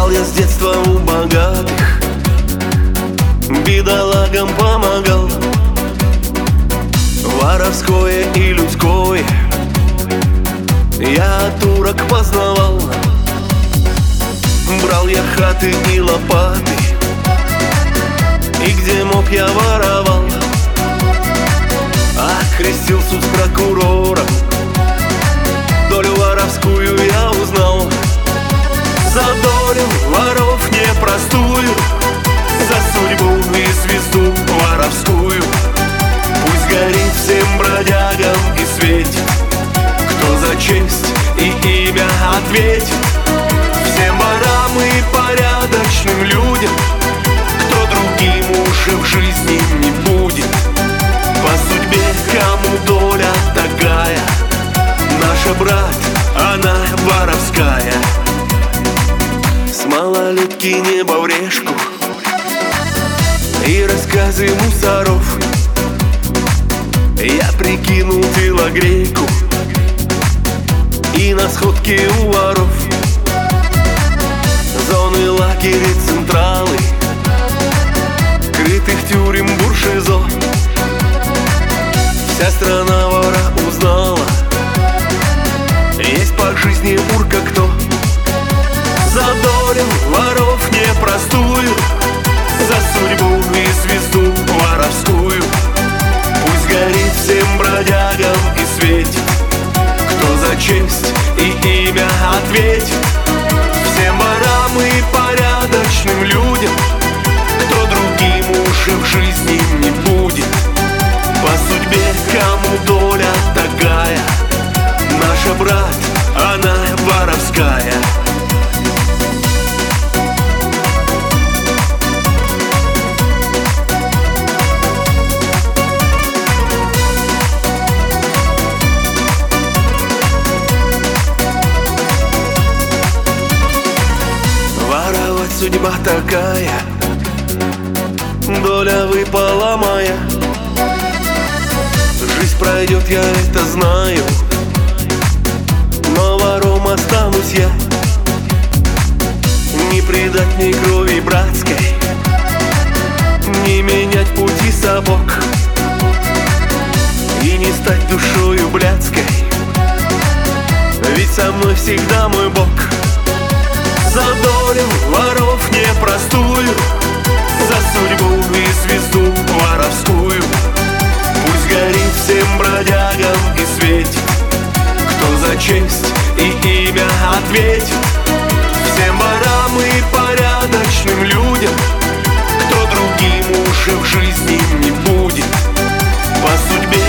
Брал я с детства у богатых, бедолагам помогал. Воровское и людское я от турок познавал. Брал я хаты и лопаты, и где мог я воровал. Окрестил суд с прокурором, долю воровскую я узнал. Задорил воров непростую, за судьбу и звезду воровскую. Пусть горит всем бродягам и светит, кто за честь и имя ответит. Всем ворам и порядочным людям, кто другим уже в жизни не будет. По судьбе кому доля такая, наша, брат, она воровская. С малолетки небо в решку и рассказы мусоров я прикинул телогрейку и на сходке у воров. Зоны, лагеря, централы, крытых тюрем, буржезо. Вся страна вора узнала, есть по жизни урка кто. Задорил воров непростую, за судьбу и звезду воровскую. Пусть горит всем бродягам и светит, кто за честь и имя ответит. Всем ворам и порядочным людям, кто другим уже в жизни не будет. По судьбе кому доля такая, наша, брат, она воровская. Судьба такая, доля выпала моя. Жизнь пройдет, я это знаю, но вором останусь я. Не предать ни крови братской, не менять пути сапог, и не стать душою блядской, ведь со мной всегда мой Бог. Задорил воров непростую, за судьбу и звезду воровскую. Пусть горит всем бродягам и светит, кто за честь и имя ответит. Всем